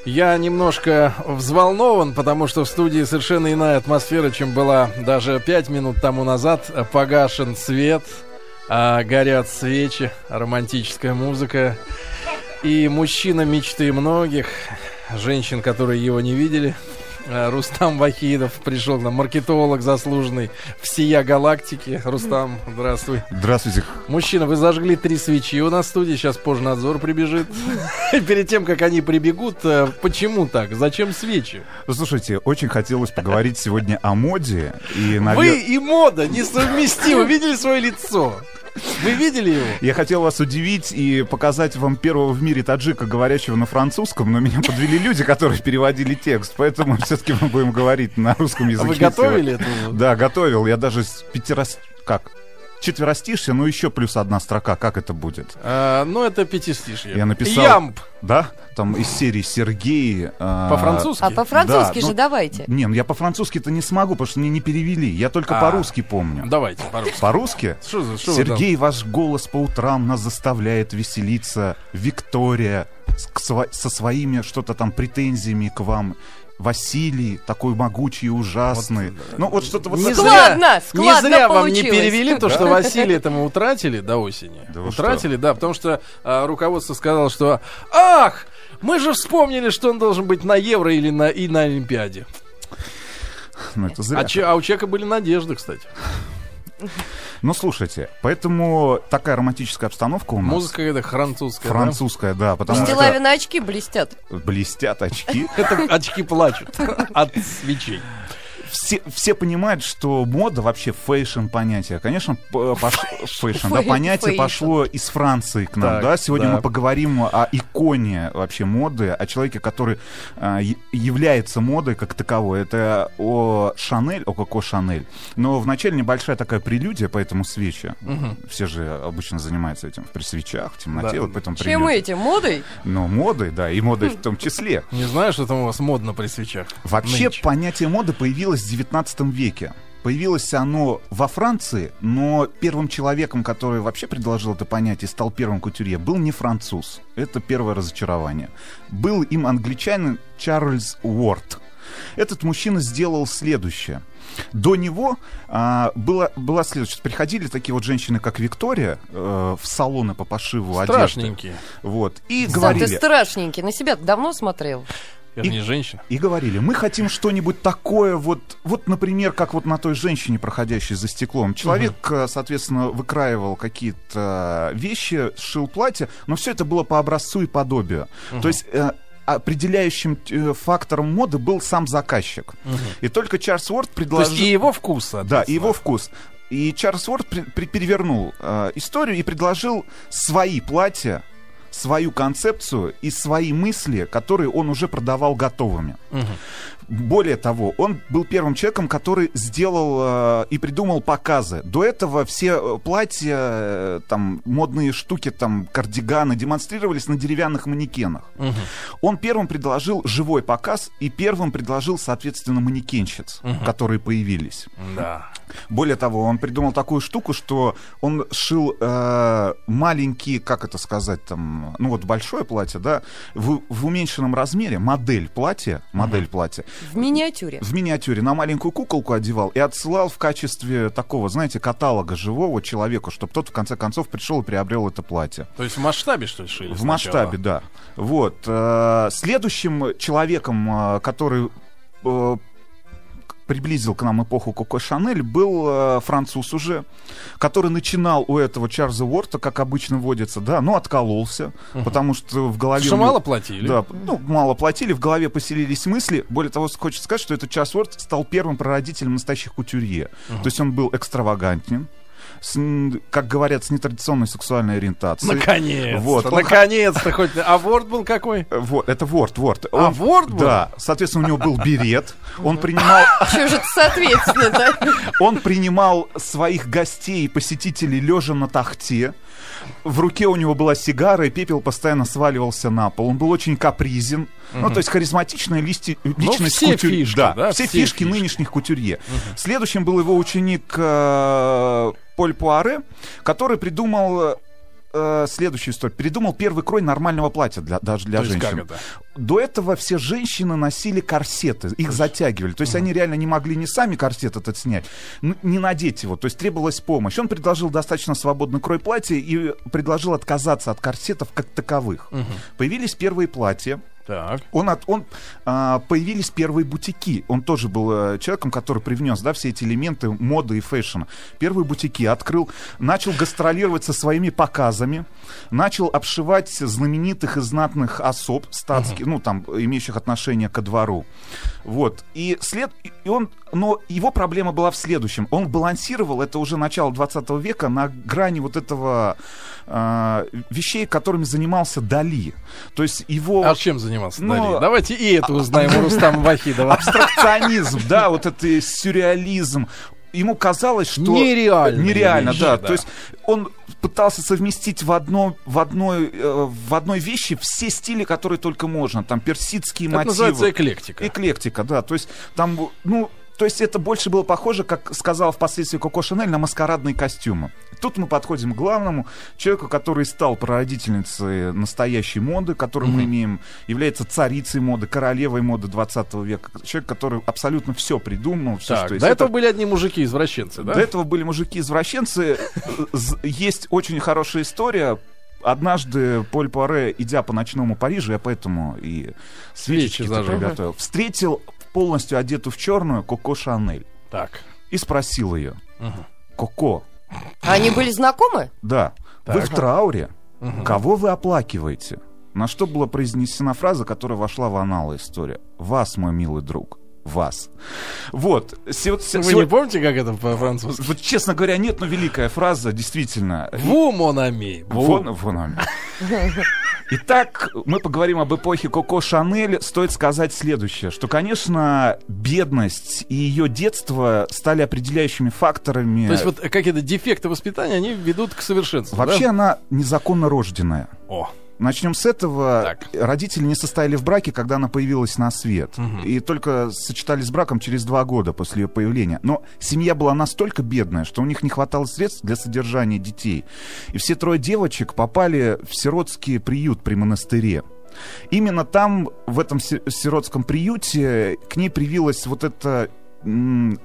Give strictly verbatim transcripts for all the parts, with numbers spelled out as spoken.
Я немножко взволнован, потому что в студии совершенно иная атмосфера, чем была даже пять минут тому назад. Погашен свет, а горят свечи, романтическая музыка. И мужчина мечты многих, женщин, которые его не видели. Рустам Вахидов пришел к нам, маркетолог заслуженный всея галактики. Рустам, здравствуй. Здравствуйте. Мужчина, вы зажгли три свечи у нас в студии, сейчас Пожнадзор прибежит. Перед тем, как они прибегут, почему так? Зачем свечи? Ну, слушайте, очень хотелось поговорить сегодня о моде. И, навер... Вы и мода несовместимы. Видели свое лицо? Вы видели его? Я хотел вас удивить и показать вам первого в мире таджика, говорящего на французском, но меня подвели люди, которые переводили текст, поэтому все-таки мы будем говорить на русском языке. А вы готовили это? Да, готовил. Я даже с пятирас... Как? Четверостишье, ну еще плюс одна строка. Как это будет? А, ну, это пятистишье. Я написал... Ямб! Да? Там из серии Сергей... А... По-французски? А по-французски да, же ну... давайте. Не, ну я по-французски-то не смогу, потому что мне не перевели. Я только а... по-русски помню. Давайте, по-русски. По-русски? Что за, что Сергей, ваш голос по утрам нас заставляет веселиться. Виктория с... со своими что-то там претензиями к вам. Василий, такой могучий и ужасный. Вот, ну, вот что-то вот... Не складно, зря, складно не зря вам получилось. не перевели то, что Василия это мы утратили до осени. Да утратили, что? Да, потому что а, руководство сказало, что ах, мы же вспомнили, что он должен быть на Евро или на, и на Олимпиаде. Ну, это зря. А, че, а у человека были надежды, кстати. Ну, слушайте, поэтому такая романтическая обстановка у нас. Музыка это французская, Французская, да, да потому что... Стилавина очки блестят. Блестят очки. Это очки плачут от свечей. Все, все понимают, что мода вообще фэшн понятие. Конечно, пош... фэшн, да, понятие фэшн. пошло из Франции к нам. Так, да? Сегодня да. мы поговорим о иконе вообще моды, о человеке, который э, является модой как таковой. Это о Шанель, о Коко Шанель. Но вначале небольшая такая прелюдия по этому свече. Угу. Все же обычно занимаются этим при свечах, в темноте. Да. Вот поэтому чем прелюдия. этим? Модой? Ну, модой, да, и модой в том числе. Не знаю, что там у вас модно при свечах. Вообще нынче. Понятие моды появилось в девятнадцатом веке. Появилось оно во Франции, но первым человеком, который вообще предложил это понятие, стал первым кутюрье, был не француз. Это первое разочарование. Был им англичанин Чарльз Уорд. Этот мужчина сделал следующее. До него а, было, было следующее. Приходили такие вот женщины, как Виктория, э, в салоны по пошиву одежды. Страшненькие. Вот, и Сам говорили... ты страшненький. На себя давно смотрел? Это не женщина. И говорили, мы хотим что-нибудь такое, вот, вот, например, как вот на той женщине, проходящей за стеклом. Человек, uh-huh. соответственно, выкраивал какие-то вещи, сшил платье, но все это было по образцу и подобию. Uh-huh. То есть... Э, определяющим э, фактором моды был сам заказчик. Uh-huh. И только Чарльз Уорд предложил... То есть и его вкус. Да, и его вкус. И Чарльз Уорд при- при- перевернул э, историю и предложил свои платья, свою концепцию и свои мысли, которые он уже продавал готовыми. Uh-huh. Более того, он был первым человеком, который сделал э, и придумал показы. До этого все платья, э, там, модные штуки, там, кардиганы демонстрировались на деревянных манекенах. Uh-huh. Он первым предложил живой показ и первым предложил, соответственно, манекенщиц, uh-huh. которые появились. Да. Более того, он придумал такую штуку, что он шил э, маленькие, как это сказать, там, ну вот большое платье, да, в, в уменьшенном размере, модель платья, модель uh-huh. платья. В миниатюре. В миниатюре на маленькую куколку одевал и отсылал в качестве такого, знаете, каталога живого человеку, чтобы тот в конце концов пришел и приобрел это платье. То есть в масштабе, что ли, шили? В сначала? масштабе, да. Вот. Следующим человеком, который приблизил к нам эпоху Коко Шанель, был э, француз уже, который начинал у этого Чарльза Уорта, как обычно водится, да, но откололся, uh-huh. потому что в голове... Что него, мало платили? Да, ну, мало платили, в голове поселились мысли. Более того, хочется сказать, что этот Чарльз Уорт стал первым прародителем настоящих кутюрье. Uh-huh. То есть он был экстравагантен, с, как говорят, с нетрадиционной сексуальной ориентацией. Наконец-то, вот, наконец-то хоть... А Ворд был какой? Вот, это Ворд, Ворд. А, Ворд был? Да, соответственно, у него был берет, он принимал... Что же это соответственно, да? Он принимал своих гостей и посетителей лежа на тахте. В руке у него была сигара, и пепел постоянно сваливался на пол. Он был очень капризен. Uh-huh. Ну, то есть харизматичная листи, личность ну, кутюрье. Фишки, да, да, все, все фишки, фишки нынешних кутюрье. Uh-huh. Следующим был его ученик э, Поль Пуаре, который придумал э, следующую историю. Передумал первый крой нормального платья для, даже для То есть женщин. как это? До этого все женщины носили корсеты, их затягивали. То есть угу. они реально не могли ни сами корсет этот снять, не надеть его. То есть требовалась помощь. Он предложил достаточно свободный крой платья и предложил отказаться от корсетов как таковых. Угу. Появились первые платья. Так. Он, от, он а, появились первые бутики. Он тоже был а, человеком, который привнес, да, все эти элементы моды и фэшна. Первые бутики открыл, начал гастролировать со своими показами, начал обшивать знаменитых и знатных особ статских, uh-huh. ну там имеющих отношение ко двору. Вот. И след, и он, но его проблема была в следующем: он балансировал, это уже начало двадцатого века, на грани вот этого а, вещей, которыми занимался Дали. То есть его. А чем занимался? Но... Дали. Давайте и это узнаем у Рустама Вахидова. Абстракционизм, да, вот это сюрреализм. Ему казалось, что... Нереально. Нереально, вещи, да. да. То есть он пытался совместить в, одно, в, одной, э, в одной вещи все стили, которые только можно. Там персидские это мотивы. Это называется эклектика. Эклектика, да. То есть там, ну... То есть это больше было похоже, как сказала впоследствии Коко Шанель, на маскарадные костюмы. Тут мы подходим к главному человеку, который стал прародительницей настоящей моды, которую mm-hmm. мы имеем, является царицей моды, королевой моды двадцатого века. Человек, который абсолютно все придумал. Все, так, что есть. До Это... этого были одни мужики-извращенцы, да? До этого были мужики-извращенцы. Есть очень хорошая история. Однажды Поль Пуаре, идя по ночному Парижу, я поэтому и свечечки приготовил, встретил полностью одетую в черную Коко Шанель. Так. И спросил ее: угу. Коко. Они были знакомы? Да. Так. Вы в трауре? Угу. Кого вы оплакиваете? На что была произнесена фраза, которая вошла в аналы истории. Вас, мой милый друг. Вас. Вот. Вы сегодня... не помните, как это по-французски? Вот, честно говоря, нет, но великая фраза, действительно. Ву, мон ами. Вон, вон ами. Итак, мы поговорим об эпохе Коко Шанель. Стоит сказать следующее, что, конечно, бедность и ее детство стали определяющими факторами. То есть вот какие-то дефекты воспитания, они ведут к совершенству. Вообще да? она незаконно рожденная. О. Начнем с этого. Так. Родители не состояли в браке, когда она появилась на свет. Угу. И только сочетались с браком через два года после ее появления. Но семья была настолько бедная, что у них не хватало средств для содержания детей. И все трое девочек попали в сиротский приют при монастыре. Именно там, в этом сиротском приюте, к ней привилась вот эта... М-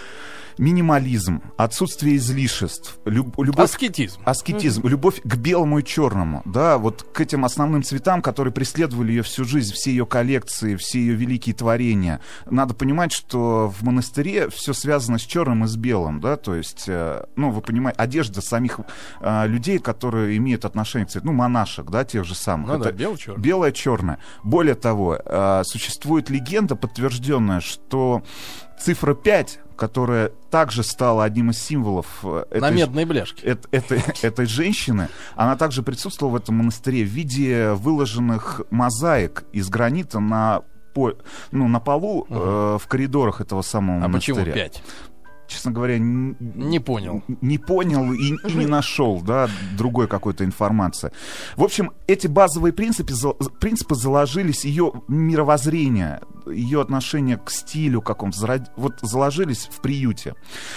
минимализм, отсутствие излишеств, люб, любовь, аскетизм, аскетизм, mm-hmm. любовь к белому и черному, да, вот к этим основным цветам, которые преследовали ее всю жизнь, все ее коллекции, все ее великие творения. Надо понимать, что в монастыре все связано с черным и с белым, да, то есть, э, ну, вы понимаете, одежда самих э, людей, которые имеют отношение к цвету, ну, монашек, да, тех же самых. Ну, это да, бело-черное. Белое-черное. Более того, э, существует легенда, подтвержденная, что цифра пять, которая также стала одним из символов этой, на медной бляшке. Этой, этой, этой женщины, она также присутствовала в этом монастыре в виде выложенных мозаик из гранита на, по, ну, на полу, угу. э, в коридорах этого самого а монастыря. А почему пять? Честно говоря, не, не понял. Не понял и, и не нашел, да, другой какой-то информации. В общем, эти базовые принципы, принципы заложились, ее мировоззрение, ее отношение к стилю какому-то, вот заложились в приюте.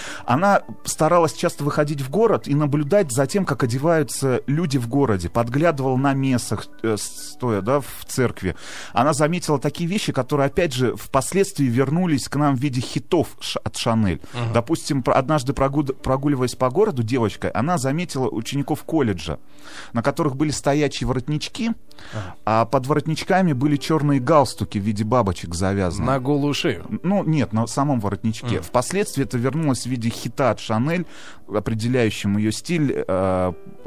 Она старалась часто выходить в город и наблюдать за тем, как одеваются люди в городе, подглядывала на мессах, э, стоя, да, в церкви. Она заметила такие вещи, которые, опять же, впоследствии вернулись к нам в виде хитов от Шанель. Uh-huh. Допустим, однажды прогуливаясь по городу девочкой, она заметила учеников колледжа, на которых были стоячие воротнички, ага. а под воротничками были черные галстуки в виде бабочек завязаны. На голую шею? Ну, нет, на самом воротничке. Mm. Впоследствии это вернулось в виде хита от Шанель, определяющим ее стиль. Э,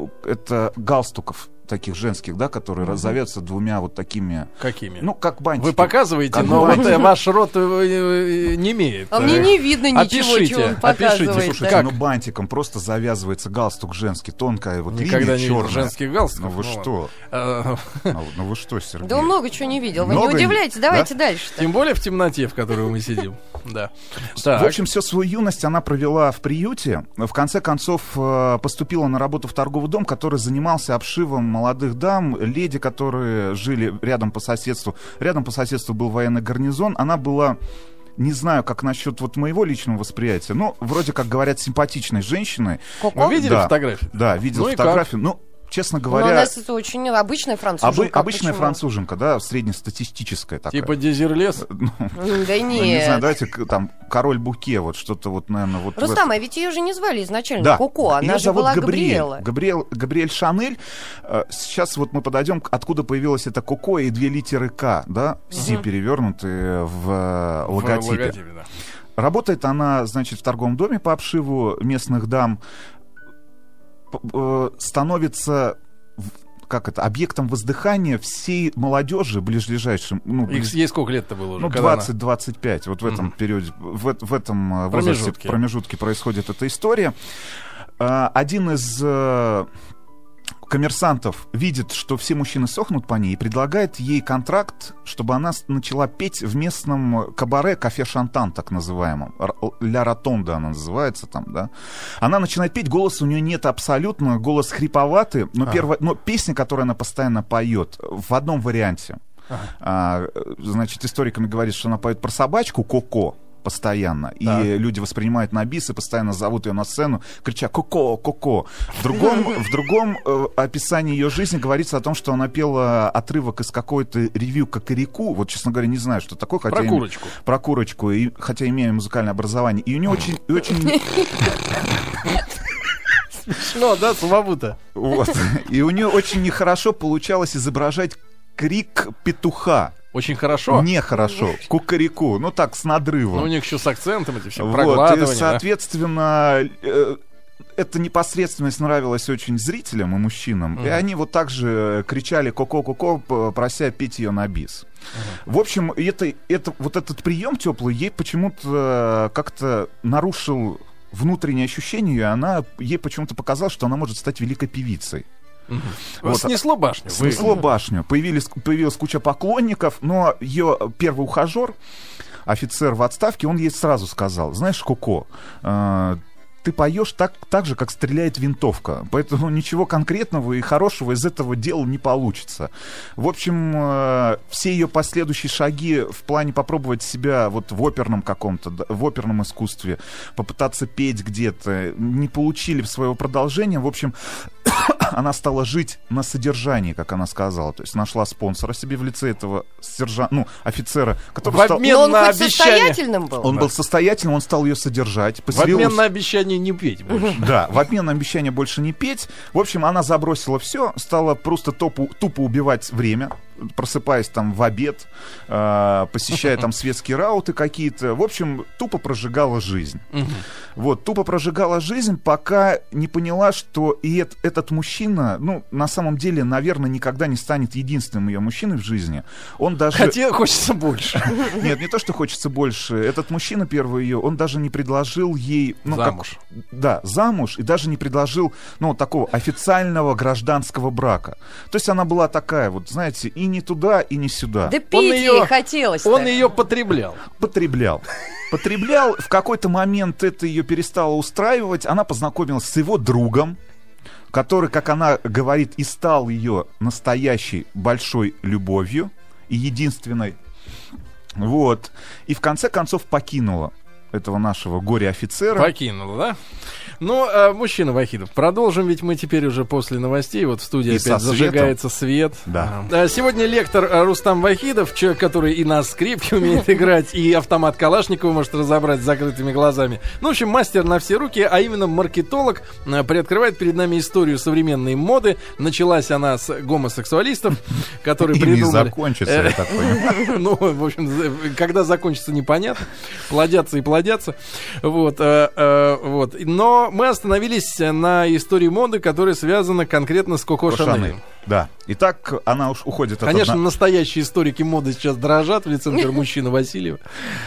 это галстуков таких женских, да, которые mm-hmm. завязываются двумя вот такими... Какими? Ну, как бантики. Вы показываете, как но бантики. Вот ваш рот не имеет. А мне не видно ничего, опишите, чего он показывает. Опишите, слушайте, как? Ну, бантиком просто завязывается галстук женский, тонкая вот Никогда линия не черная. видел женских галстуков. Ну вы ну, что? А... Ну, ну вы что, Сергей? Да он много чего не видел. Вы Много не удивляйтесь, давайте да? дальше. Тем более в темноте, в которой мы сидим. Да. В общем, всю свою юность она провела в приюте. В конце концов, поступила на работу в торговый дом, который занимался обшивом молодых дам, леди, которые жили рядом по соседству. Рядом по соседству был военный гарнизон. Она была... Не знаю, как насчет вот моего личного восприятия, но вроде как говорят, симпатичной женщиной. Вы видели да, фотографию? Да, видел ну фотографию. Ну, честно говоря... Но у нас это очень обычная француженка. Обы- обычная Почему? француженка, да, среднестатистическая такая. Типа Дезерлес? Ну, Да ну, не знаю, нет. давайте к- там король Буке, вот что-то вот, наверное, вот... в Рустам, этом. а ведь ее же не звали изначально Да, Коко, она её же зовут была Габриэль. Габриэла. Габриэль, Габриэль Шанель. Э, Сейчас вот мы подойдем, к- откуда появилось это Коко и две литеры К, да, Си перевернутые в э, В логотипе. логотипе, да. Работает она, значит, в торговом доме по обшиву местных дам, П- э, становится, в- как это, объектом воздыхания всей молодежи ближайшим, ну, Их близ- ей сколько лет-то было уже? ну, когда она- двадцать-двадцать пять, вот в этом Мгм. периоде, в, в этом э, возрасте, Промежутке. промежутке происходит эта история. А, Один из э, коммерсантов видит, что все мужчины сохнут по ней, и предлагает ей контракт, чтобы она с- начала петь в местном кабаре, кафе «Шантан», так называемом. Р- «Ля Ротонда» она называется там, да. Она начинает петь, голоса у нее нет абсолютно, голос хриповатый, но, А. первая, но песня, которую она постоянно поет, в одном варианте. Ага. А, значит, историками говорит, что она поет про собачку Коко постоянно, Так. и люди воспринимают на бис и постоянно зовут ее на сцену, крича «Коко, Коко». В другом, в другом э, описании ее жизни говорится о том, что она пела отрывок из какой-то ревью «Кокорику». Вот, честно говоря, не знаю, что такое. Хотя Про им- курочку. Про курочку, и, хотя имею музыкальное образование. И у нее очень... и очень Ну, да, самому-то. вот, и у нее очень нехорошо получалось изображать крик петуха. Очень хорошо. Нехорошо. Кукареку. Ну так, с надрывом. Ну, у них еще с акцентом эти все Вот, проглатывания. и, да. соответственно, э, эта непосредственность нравилась очень зрителям и мужчинам. Мгм. И они вот так же кричали «Коко-коко», п- прося петь ее на бис. В общем, это, это, вот этот прием теплый ей почему-то э, как-то нарушил внутреннее ощущение, и она, ей почему-то показалось, что она может стать великой певицей. Мгм. Вот. Снесло башню. вы- Снесло башню. Появились, появилась куча поклонников, но ее первый ухажер, офицер в отставке, он ей сразу сказал: знаешь, Коко, э, ты поешь так, так же, как стреляет винтовка. Поэтому ничего конкретного и хорошего из этого дела не получится. В общем, э, все ее последующие шаги в плане попробовать себя вот в оперном каком-то, да, в оперном искусстве, попытаться петь где-то, не получили своего продолжения. В общем, она стала жить на содержании, как она сказала. То есть нашла спонсора себе в лице этого сержанта, ну, офицера, который В стал... обмен Но он на хоть обещание. состоятельным был? Он Да. был состоятельным, он стал ее содержать. В поселил обмен у- на обещание не петь больше. Да, в обмен на обещание больше не петь. В общем, она забросила все, стала просто топу- тупо убивать время, просыпаясь там в обед, э, посещая там светские рауты какие-то. В общем, тупо прожигала жизнь. Мгм. Вот, тупо прожигала жизнь, пока не поняла, что и эт- этот мужчина, ну, на самом деле, наверное, никогда не станет единственным ее мужчиной в жизни. Он даже... Хотя хочется больше. Нет, не то, что хочется больше. Этот мужчина первый ее, он даже не предложил ей... Ну, как- Замуж. Да, замуж, и даже не предложил, ну, такого официального гражданского брака. То есть она была такая, вот, знаете, и не туда, и не сюда. Да Он пить её- ей хотелось. Он ее потреблял. Потреблял. Потреблял. В какой-то момент это ее перестало устраивать. Она познакомилась с его другом, который, как она говорит, и стал ее настоящей большой любовью и единственной. Вот. И в конце концов покинула этого нашего горе-офицера. Покинула, да? Ну, а, мужчина Вахидов, продолжим, ведь мы теперь уже после новостей, вот в студии И опять со зажигается свет. Да. А, Сегодня лектор а, Рустам Вахидов, человек, который и на скрипке умеет играть, и автомат Калашникова может разобрать с закрытыми глазами. Ну, в общем, мастер на все руки, а именно маркетолог, а, приоткрывает перед нами историю современной моды. Началась она с гомосексуалистов, которые Ими и придумали... закончится, я так понимаю. Ну, в общем, за- когда закончится, непонятно. Плодятся и плодятся. Вот, э, э, вот. Но мы остановились на истории моды, которая связана конкретно с Коко Коко Шанель. Шанель. Да. Итак, она уж уходит от Конечно, одна- настоящие историки моды сейчас дрожат в лице, например, мужчины Васильева.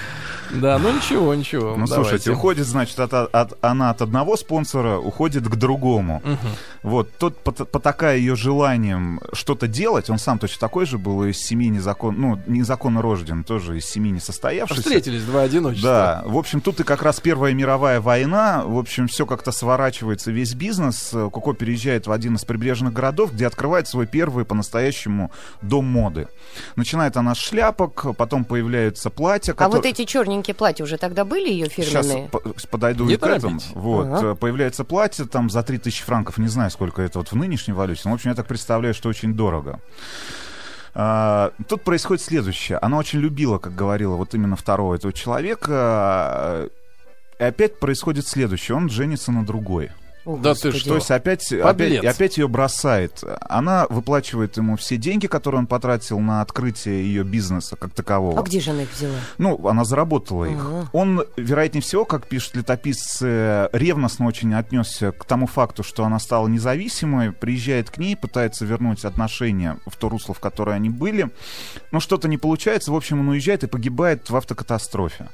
Да, ну ничего, ничего. Ну, давайте. слушайте, уходит, значит, от, от- она от одного спонсора, уходит к другому. Мгм. Вот, тот, пот- потакая ее желанием что-то делать, он сам точно такой же был, из семьи незакон, ну, незаконно рожден, тоже из семьи не состоявшейся. Встретились два одиночества. Да, в общем, тут и как раз Первая мировая война, в общем, все как-то сворачивается, весь бизнес. Коко переезжает в один из прибрежных городов, где открывает свой первый по-настоящему дом моды. Начинает она с шляпок, потом появляются платья, А вот которые- эти черненькие черненькие платья уже тогда были ее фирменные? Сейчас подойду Не и к этому. торопитесь. Вот. Ага. Появляется платье там за три тысячи франков, не знаю, сколько это вот в нынешней валюте, но, в общем, я так представляю, что очень дорого. А, тут происходит следующее. Она очень любила, как говорила, вот именно второго этого человека. И опять происходит следующее. Он женится на другой. О, Да ты Господи. что? То есть опять, опять, опять ее бросает. Она выплачивает ему все деньги, которые он потратил на открытие ее бизнеса как такового. А где же она их взяла? Ну, она заработала их. Ага. Он, вероятнее всего, как пишут летописцы, ревностно очень отнесся к тому факту, что она стала независимой, приезжает к ней, пытается вернуть отношения в то русло, в которое они были. Но что-то не получается. В общем, он уезжает и погибает в автокатастрофе.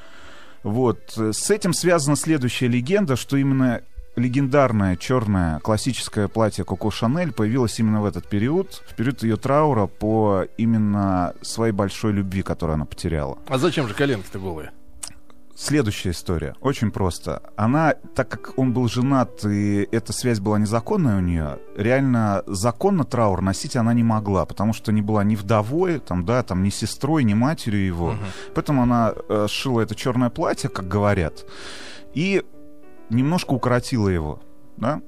Вот. С этим связана следующая легенда, что именно легендарное черное классическое платье Коко Шанель появилось именно в этот период, в период ее траура по именно своей большой любви, которую она потеряла. А зачем же коленки-то голые? Следующая история. Очень просто. Она, так как он был женат, и эта связь была незаконная у нее, реально законно траур носить она не могла, потому что не была ни вдовой, там, да, там, ни сестрой, ни матерью его. Угу. Поэтому она э, сшила это черное платье, как говорят, и немножко укоротила его, да,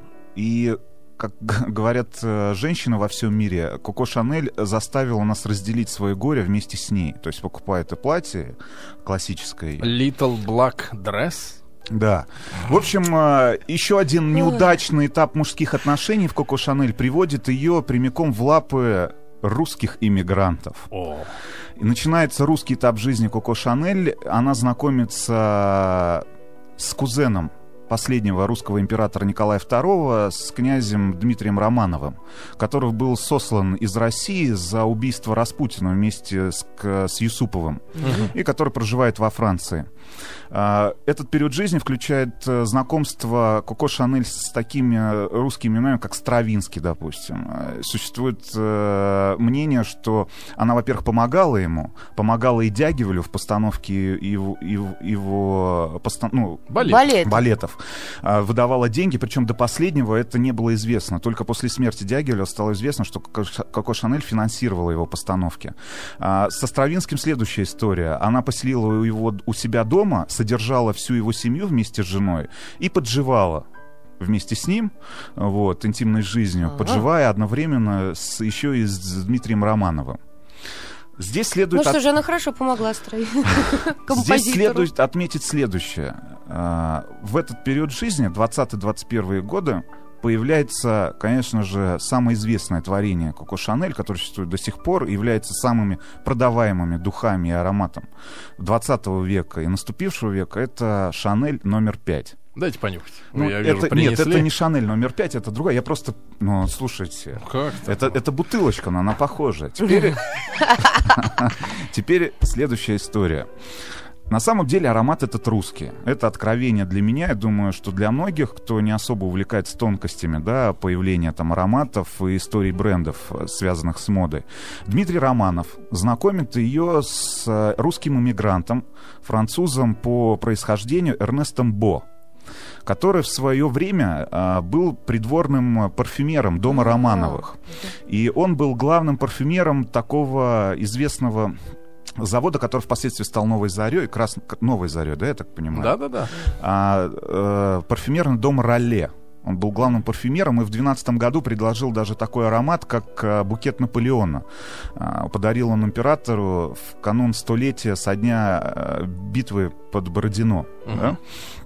и, как говорят э, женщины во всем мире, Коко Шанель заставила нас разделить свое горе вместе с ней, то есть покупая это платье классическое. Little Black Dress? Да. В общем, э, еще один неудачный этап мужских отношений в Коко Шанель приводит ее прямиком в лапы русских иммигрантов. О. И начинается русский этап жизни Коко Шанель. Она знакомится с кузеном последнего русского императора Николая второго, с князем Дмитрием Романовым, который был сослан из России за убийство Распутина вместе с, с Юсуповым, угу. и который проживает во Франции. Этот период жизни включает знакомство Коко Шанель с такими русскими именами, как Стравинский, допустим. Существует мнение, что она, во-первых, помогала ему, помогала и Дягилеву в постановке его, его, его постан... ну, Балет. Балет. балетов. Выдавала деньги, причем до последнего это не было известно. Только после смерти Дягилева стало известно, что Коко Шанель финансировала его постановки. Со Стравинским следующая история. Она поселила его у себя дома, содержала всю его семью вместе с женой и подживала вместе с ним, вот, интимной жизнью, ага. подживая одновременно с, еще и с Дмитрием Романовым. Здесь следует... Ну что от... же, она хорошо помогла строить. Здесь следует отметить следующее. В этот период жизни, двадцатые-двадцать первые годы, появляется, конечно же, самое известное творение Коко Шанель, которое существует до сих пор, и является самыми продаваемыми духами и ароматом двадцатого века и наступившего века. Это Шанель номер пять. Дайте понюхать. Ну, я это, вижу, нет, это не Шанель номер пять, это другая. Я просто, ну, слушайте, как это, это бутылочка, но она похожа. Теперь, теперь следующая история. На самом деле аромат этот русский. Это откровение для меня. Я думаю, что для многих, кто не особо увлекается тонкостями, да, появления там ароматов и историй брендов, связанных с модой. Дмитрий Романов знакомит ее с русским иммигрантом, французом по происхождению Эрнестом Бо, который в свое время а, был придворным парфюмером дома Романовых. И он был главным парфюмером такого известного завода, который впоследствии стал «Новой Зарей», крас... «Новой Зарей», да, я так понимаю? Да-да-да. А, а, парфюмерный дом «Ролле». Он был главным парфюмером и в двенадцатом году предложил даже такой аромат, как а, букет Наполеона. А, подарил он императору в канун столетия со дня а, битвы под Бородино. Uh-huh. Да?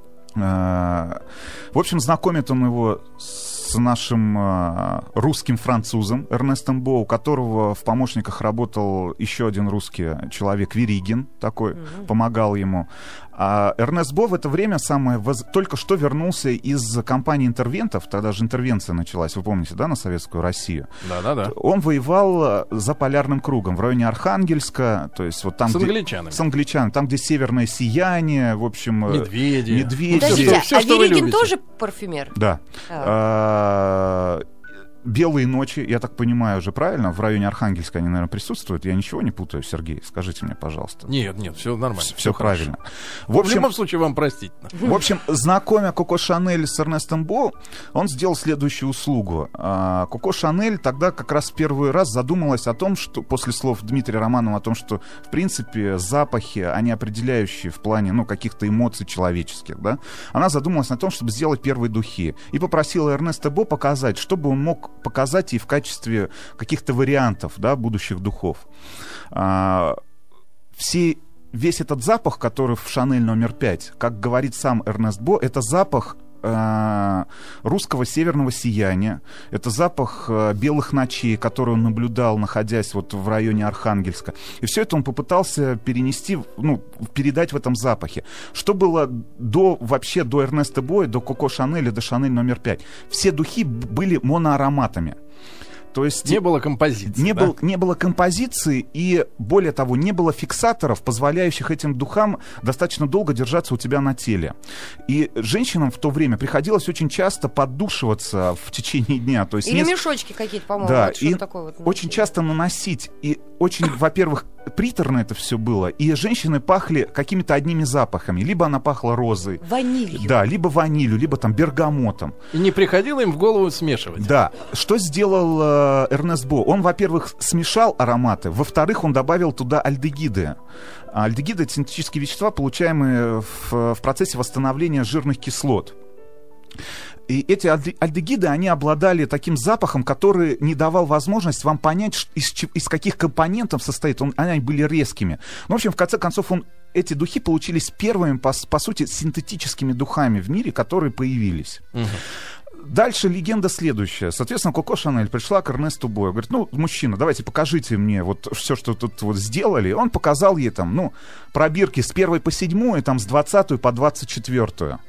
А, в общем, знакомит он его с нашим а, русским французом Эрнестом Бо, у которого в помощниках работал еще один русский человек, Веригин, такой, mm-hmm. помогал ему. А Эрнест Бо в это время самое воз... только что вернулся из кампании интервентов, тогда же интервенция началась, вы помните, да, на Советскую Россию? Да-да-да. Он воевал за полярным кругом, в районе Архангельска, то есть вот там, с где... англичанами. С англичанами, там, где северное сияние, в общем... Медведи. Медведи. Подождите, все, а что Веригин тоже парфюмер? Да. А, «Белые ночи», я так понимаю уже правильно, в районе Архангельска они, наверное, присутствуют. Я ничего не путаю, Сергей, скажите мне, пожалуйста. Нет, нет, все нормально. Все, все правильно. В, общем, в любом случае, вам простительно. В общем, знакомя Коко Шанель с Эрнестом Бо, он сделал следующую услугу. Коко Шанель тогда как раз в первый раз задумалась о том, что после слов Дмитрия Романова о том, что, в принципе, запахи, они определяющие в плане, ну, каких-то эмоций человеческих, да, она задумалась о том, чтобы сделать первые духи. И попросила Эрнеста Бо показать, чтобы он мог показать ей в качестве каких-то вариантов, да, будущих духов. А, все, весь этот запах, который в Шанель номер пять, как говорит сам Эрнест Бо, это запах э, русского северного сияния, это запах э, белых ночей, который он наблюдал, находясь вот в районе Архангельска. И все это он попытался перенести, ну, передать в этом запахе. Что было до, вообще до Эрнеста Бо, до Коко Шанель и до Шанель номер пять? Все духи были моноароматами. То есть не было композиции. Не, да? был, не было композиции, и более того, не было фиксаторов, позволяющих этим духам достаточно долго держаться у тебя на теле. И женщинам в то время приходилось очень часто поддушиваться в течение дня. То есть Или неск... мешочки какие-то, по-моему. Да, вот и такое вот очень часто наносить. И очень, во-первых, приторно это все было, и женщины пахли какими-то одними запахами. Либо она пахла розой. Ванилью. Да, либо ванилью, либо там бергамотом. И не приходило им в голову смешивать. Да. Что сделал э, Эрнест Бо? Он, во-первых, смешал ароматы, во-вторых, он добавил туда альдегиды. А альдегиды — это синтетические вещества, получаемые в, в процессе восстановления жирных кислот. И эти альдегиды, они обладали таким запахом, который не давал возможность вам понять, из, из каких компонентов состоит. Он, они были резкими. Ну, в общем, в конце концов, он, эти духи получились первыми, по, по сути, синтетическими духами в мире, которые появились. Угу. Дальше легенда следующая. Соответственно, Коко Шанель пришла к Эрнесту Бо. Говорит, ну, мужчина, давайте покажите мне вот все, что тут вот сделали. Он показал ей там, ну, пробирки с первой по седьмую, там, с двадцатую по двадцать четвертую.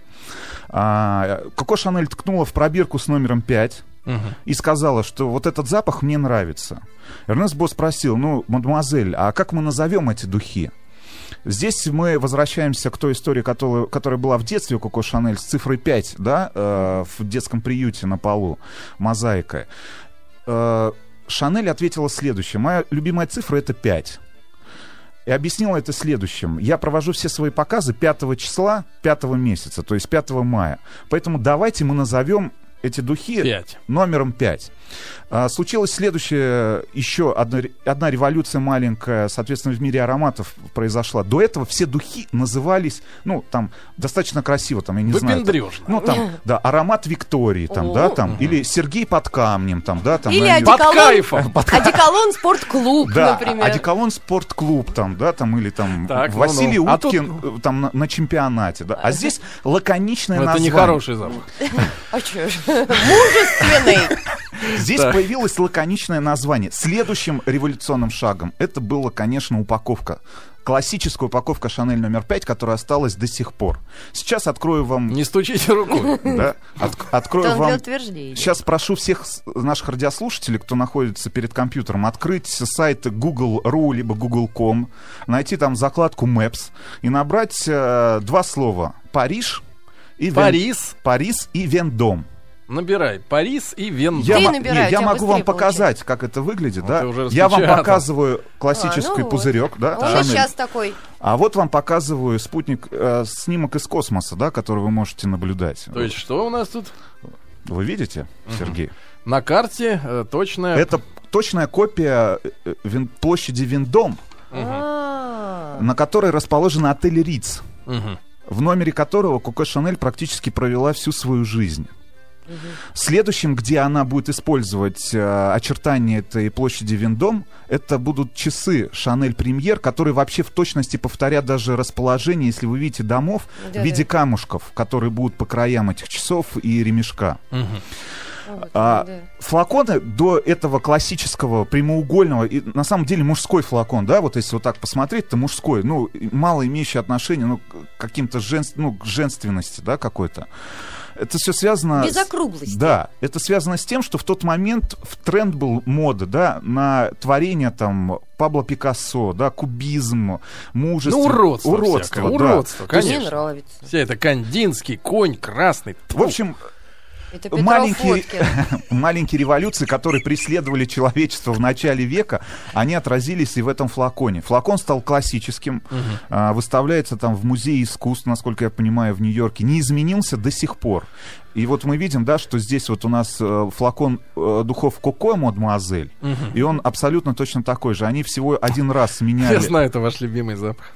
А, Коко Шанель ткнула в пробирку с номером пять uh-huh. и сказала, что вот этот запах мне нравится. Эрнест Бо спросил, ну, мадемуазель, а как мы назовем эти духи? Здесь мы возвращаемся к той истории, которая, которая была в детстве у Коко Шанель с цифрой пять, да, э, в детском приюте на полу, мозаика. Э, Шанель ответила следующее. Моя любимая цифра — это пять. И объяснила это следующим. Я провожу все свои показы пятого числа пятого месяца, то есть пятого мая. Поэтому давайте мы назовем эти духи пять. Номером пять. А, случилась следующая, еще одна, одна революция маленькая, соответственно, в мире ароматов произошла. До этого все духи назывались, ну, там, достаточно красиво, там, я не знаю. Выпендрежно. Ну, там, да, аромат Виктории, там, да, там, или Сергей под камнем, там, да, там. Или на... одеколон, под кайфом. Одеколон спортклуб, да, например. Одеколон спортклуб, там, да, там, или там так, Василий ну, ну. Уткин, а тут... там, на, на чемпионате, да. А здесь лаконичное название. Это нехороший запах. А что ж, мужественный. Здесь так. появилось лаконичное название. Следующим революционным шагом это была, конечно, упаковка. Классическая упаковка Шанель номер пять, которая осталась до сих пор. Сейчас открою вам... Не стучите рукой. Да, от, открою вам... Сейчас прошу всех наших радиослушателей, кто находится перед компьютером, открыть сайт Google точка ру либо Google точка ком, найти там закладку Maps и набрать э, два слова. Париж и Парис. Вен... Парис и Вендом. Набирай Парис и Вендом. Я, м- набирай, я могу вам показать, получается. как это выглядит. Ну, да? Я вам показываю классический а, ну пузырек. Вот. Да, Он Шанель. сейчас такой. А вот вам показываю спутник, э, снимок из космоса, да, который вы можете наблюдать. То есть что у нас тут? Вы видите, угу. Сергей? На карте э, точная... Это точная копия э, вин... площади Вендом, угу. на которой расположен отель Риц, угу. в номере которого Коко Шанель практически провела всю свою жизнь. Следующим, где она будет использовать э, очертания этой площади Вендом, это будут часы Шанель Премьер, которые вообще в точности повторят даже расположение, если вы видите, домов да, в виде да. камушков, которые будут по краям этих часов и ремешка. Угу. Вот, а, да. Флаконы до этого классического прямоугольного, и на самом деле мужской флакон, да, вот если вот так посмотреть, это мужской, ну, мало имеющий отношение, ну, к каким-то жен... ну, к женственности, да, какой-то. Это все связано... Без округлости. Да, это связано с тем, что в тот момент в тренд был мода, да, на творение там Пабло Пикассо, да, кубизм, мужество. Ну, уродство. Уродство, да. Уродство, конечно. Мне нравится. Все это Кандинский, конь красный. В общем... Это Петров маленькие, Водкин. маленькие революции, которые преследовали человечество в начале века, они отразились и в этом флаконе. Флакон стал классическим, Мгм. а, выставляется там в Музее искусств, насколько я понимаю, в Нью-Йорке, не изменился до сих пор. И вот мы видим, да, что здесь вот у нас э, флакон э, духов Коко Мадемуазель, Мгм. и он абсолютно точно такой же. Они всего один раз меняли... Я знаю, это ваш любимый запах.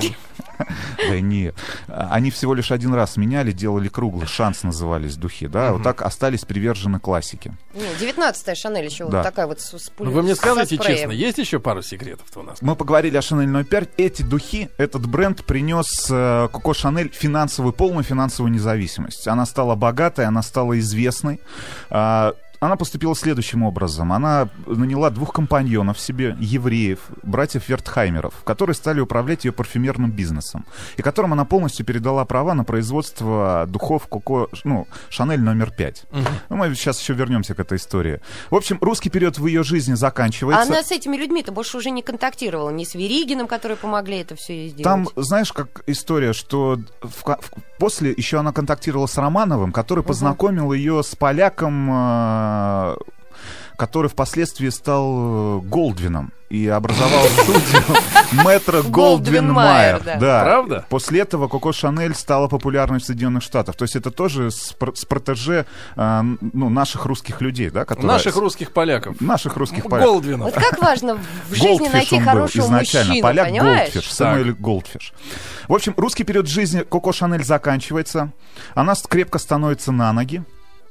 Да нет. Они всего лишь один раз меняли, делали круглый. «Шанс» назывались духи, да. Вот так остались привержены классике. Не, девятнадцатая Шанель еще Да. вот такая вот с, с пуль- Ну, вы мне со скажите спреем. честно, есть еще пару секретов-то у нас? Мы поговорили о Шанель номер пять. Эти духи, этот бренд принес э, Коко Шанель финансовую, полную финансовую независимость. Она стала богатой, она стала известной. А, Она поступила следующим образом. Она наняла двух компаньонов себе, евреев, братьев Вертхаймеров, которые стали управлять ее парфюмерным бизнесом, и которым она полностью передала права на производство духов Коко, ну, Шанель номер пять. Мгм. Ну, мы сейчас еще вернемся к этой истории. В общем, русский период в ее жизни А заканчивается. она с этими людьми-то больше уже не контактировала, ни с Веригиным, которые помогли это все ей сделать. Там, знаешь, как история, что в ка- в- после еще она контактировала с Романовым, который познакомил ее с поляком, э, который впоследствии стал Голдвином и образовал студию Метро Голдвин Голдвин Майер, Майер. да. Правда? После этого Коко Шанель стала популярной в Соединенных Штатах. То есть это тоже с, пр- с протеже э, ну, наших русских людей, да, которые... Наших русских поляков. Наших русских поляков. Голдвинов. Вот как важно в жизни Голдфиш найти он был хорошего изначально, мужчину, поляк понимаешь? Голдфиш, Сэмюэль Голдфиш. В общем, русский период жизни Коко Шанель заканчивается. Она с- крепко становится на ноги.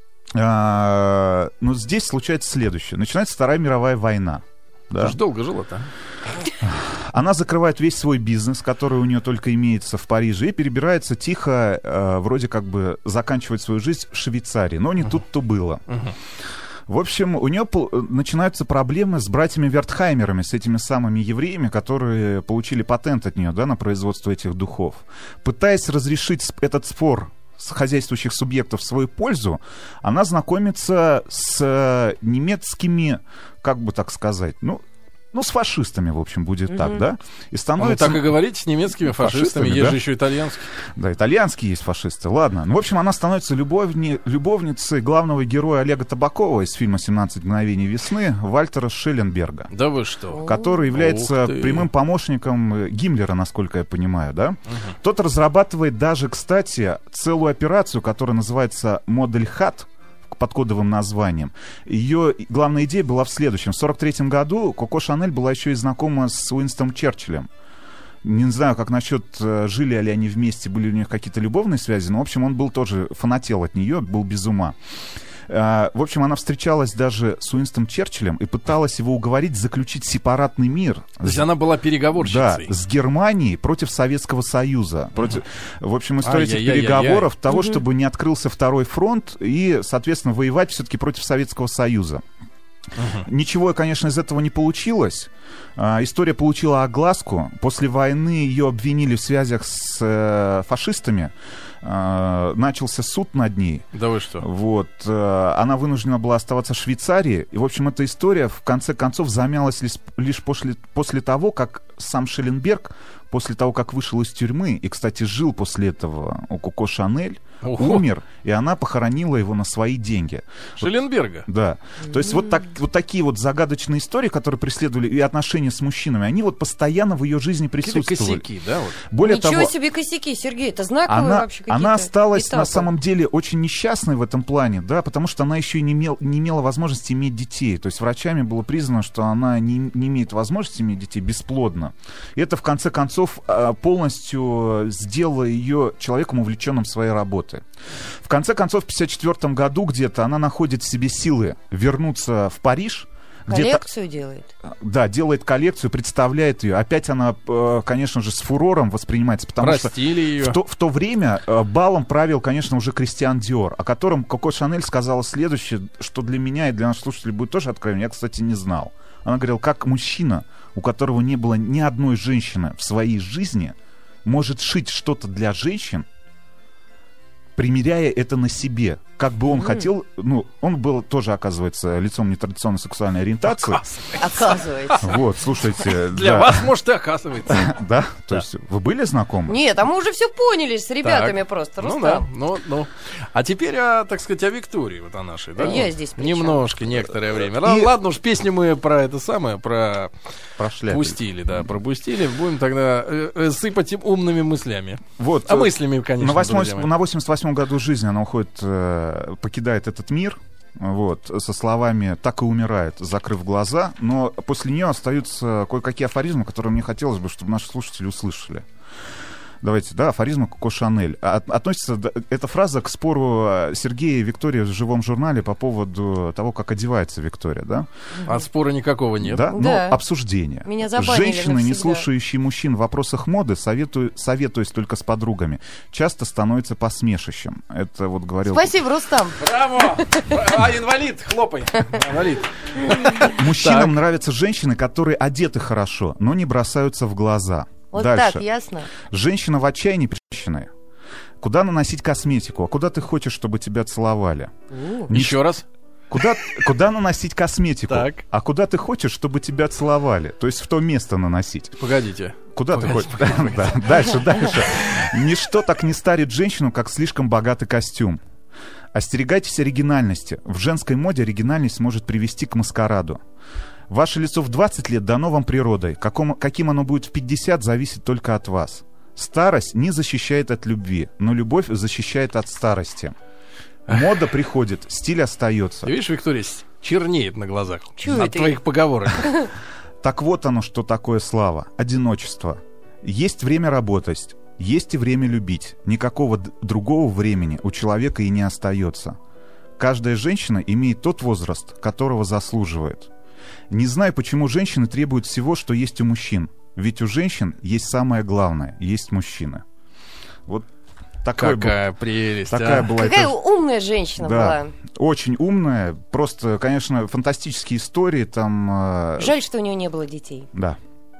А, но здесь случается следующее. Начинается Вторая мировая война. Да. Ты ж долго жила-то. Она закрывает весь свой бизнес, который у нее только имеется в Париже, и перебирается тихо, э, вроде как бы заканчивать свою жизнь в Швейцарии. Но не тут-то было. В общем, у нее пол- начинаются проблемы с братьями Вертхаймерами, с этими самыми евреями, которые получили патент от нее, да, на производство этих духов. Пытаясь разрешить сп- этот спор с хозяйствующих субъектов в свою пользу, она знакомится с э, немецкими, как бы так сказать, ну, ну, с фашистами, в общем, будет так, да? И Ну, становится... так и говорите с немецкими фашистами, Фашистами, есть да? же еще итальянские. Да, итальянские есть фашисты, ладно. Ну, в общем, она становится любовни... любовницей главного героя Олега Табакова из фильма «семнадцать мгновений весны» Вальтера Шелленберга, Да вы что? который является Ух ты. прямым помощником э, Гиммлера, насколько я понимаю, да? Тот разрабатывает даже, кстати, целую операцию, которая называется «Модель Хат», под кодовым названием. Ее главная идея была в следующем. В сорок третьем году Коко Шанель была еще и знакома с Уинстоном Черчиллем. Не знаю, как насчет, э, жили ли они вместе, были у них какие-то любовные связи, но, в общем, он был тоже, фанател от нее, был без ума. Э, В общем, она встречалась даже с Уинстоном Черчиллем и пыталась его уговорить заключить сепаратный мир. То есть она была Да, переговорщицей. с Германией против Советского Союза. Против, в общем, история этих Ай-яй-яй-яй-яй. переговоров, того, чтобы не открылся второй фронт и, соответственно, воевать все-таки против Советского Союза. Ничего, конечно, из этого не получилось. А, история получила огласку. После войны ее обвинили в связях с э, фашистами. А, начался суд над ней. Да вы что? Вот. э, Она вынуждена была оставаться в Швейцарии. И, в общем, эта история, в конце концов, замялась лишь, лишь после, после того, как сам Шелленберг, после того, как вышел из тюрьмы, и, кстати, жил после этого у Коко Шанель, Ого. умер, и она похоронила его на свои деньги. Шелленберга. Да. То есть вот, так, вот такие вот загадочные истории, которые преследовали и отношения с мужчинами, они вот постоянно в ее жизни Какие-то присутствовали. косяки, да? Вот. Более Ничего того, себе косяки, Сергей, это знаковые она, вообще какие-то она осталась на этапы. самом деле очень несчастной в этом плане, да, потому что она еще и не, имел, не имела возможности иметь детей. То есть врачами было признано, что она не, не имеет возможности иметь детей бесплодно. И это, в конце концов, а, полностью сделало ее человеком, увлеченным своей работой. В конце концов, в пятьдесят четвёртом году где-то она находит в себе силы вернуться в Париж. Где-то, Коллекцию делает. да, делает коллекцию, представляет ее. Опять она, э, конечно же, с фурором воспринимается, потому что Простили ее. в то, в то время э, балом правил, конечно, уже Кристиан Диор, о котором Коко Шанель сказала следующее, что для меня и для наших слушателей будет тоже откровение. Я, кстати, не знал. Она говорила, как мужчина, у которого не было ни одной женщины в своей жизни, может шить что-то для женщин, примеряя это на себе. как бы он Мгм. хотел, ну, он был тоже, оказывается, лицом нетрадиционной сексуальной ориентации. Оказывается. Вот, слушайте. Для да. вас, может, и оказывается. Да? То Да. есть вы были знакомы? Нет, а мы уже все поняли с ребятами Так. просто, Ну да, Рустам. ну, ну. А теперь, о, так сказать, о Виктории, вот о нашей, да? Я здесь при чём? Немножко, некоторое время. И- Ла- Ладно уж, песню мы про это самое, про Прошляпили. пустили, да, пропустили. Будем тогда э, э, сыпать им умными мыслями. Вот. А э, мыслями, конечно, на, восьмой- друзья мои. на восемьдесят восьмом году жизни она уходит, э, покидает этот мир, вот, со словами «так и умирает», закрыв глаза, но после нее остаются кое-какие афоризмы, которые мне хотелось бы, чтобы наши слушатели услышали. Давайте, да, афоризмы Коко Шанель. А- Относится да, эта фраза к спору э, Сергея и Виктории в живом журнале по поводу того, как одевается Виктория, да? А спора никакого нет. Да, но Да. обсуждение. Меня забанили Женщины, не навсегда. слушающие мужчин в вопросах моды, советую, советуясь только с подругами, часто становятся посмешищем. Это вот говорил... Спасибо, Рустам. Браво! А, инвалид, хлопай. Инвалид. Мужчинам Так. нравятся женщины, которые одеты хорошо, но не бросаются в глаза. Вот Дальше. так, ясно? Женщина в отчаянии женщины. Куда наносить косметику? А куда ты хочешь, чтобы тебя целовали? Не- Еще раз. Куда, куда наносить косметику? Так. А куда ты хочешь, чтобы тебя целовали? То есть в то место наносить. Погодите. Куда ты Погодите, хочешь? Да, да. Дальше, дальше. Ничто так не старит женщину, как слишком богатый костюм. Остерегайтесь оригинальности. В женской моде оригинальность может привести к маскараду. Ваше лицо в двадцать лет дано вам природой. Каком, каким оно будет в пятьдесят, зависит только от вас. Старость не защищает от любви, но любовь защищает от старости. Мода приходит, стиль остается. Ты видишь, Виктория с- чернеет на глазах Чё от это? твоих поговорок. Так вот оно, что такое слава. Одиночество. Есть время работать, есть и время любить. Никакого д- другого времени у человека и не остается. Каждая женщина имеет тот возраст, которого заслуживает. Не знаю, почему женщины требуют всего, что есть у мужчин. Ведь у женщин есть самое главное, есть мужчины. Вот такой был- Какая прелесть, такая а. была Какая эта- умная женщина Да. была. Очень умная, просто, конечно, фантастические истории там. э, Жаль, что у нее не было детей. Да.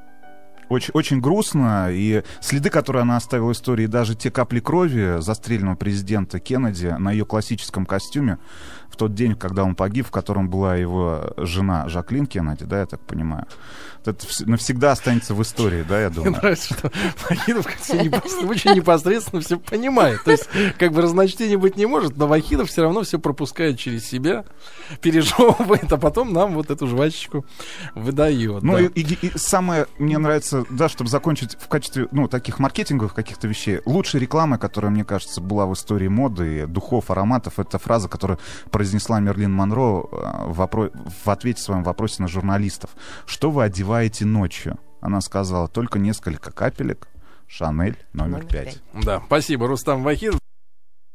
Очень, очень грустно, и следы, которые она оставила в истории, даже те капли крови застреленного президента Кеннеди на ее классическом костюме в тот день, когда он погиб, в котором была его жена Жаклин Кеннеди, да, я так понимаю. Вот это вс- навсегда останется в истории, да, я Мне думаю. нравится, что Вахидов как все непос- очень непосредственно все понимает. То есть, как бы разночтений быть не может, но Вахидов все равно все пропускает через себя, пережевывает, а потом нам вот эту жвачечку выдает. Ну да. и, и- и самое мне нравится, да, чтобы закончить в качестве, ну, таких маркетинговых каких-то вещей, лучшей рекламы, которая, мне кажется, была в истории моды, духов, ароматов, это фраза, которую произнесла Мерлин Монро э, в, вопро- в ответе в своем вопросе на журналистов. Что вы одеваете ночью? Она сказала, только несколько капелек, Шанель номер Номер пять. пять. Да, спасибо, Рустам Вахидов.